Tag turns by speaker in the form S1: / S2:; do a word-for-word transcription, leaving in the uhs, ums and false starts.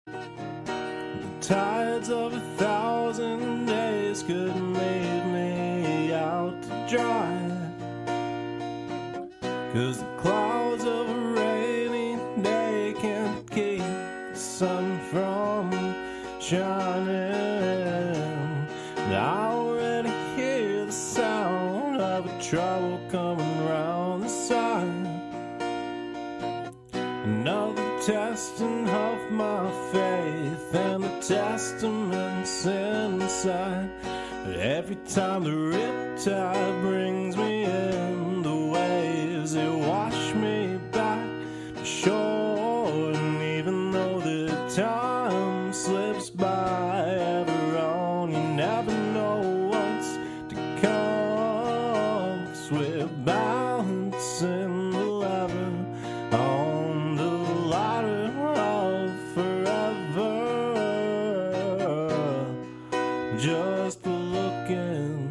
S1: Tides of a thousand days could leave me out to dry, 'cause the clouds of a rainy day can't keep the sun from shining. And I already hear the sound of a trouble coming round the side. Another testing of my faith and the testaments inside. But every time the riptide brings me in, the waves, they wash me back to shore. And even though the time slips by ever on, you never know what's to come. 'Cause we're balancing the lever on the ladder of forever, just looking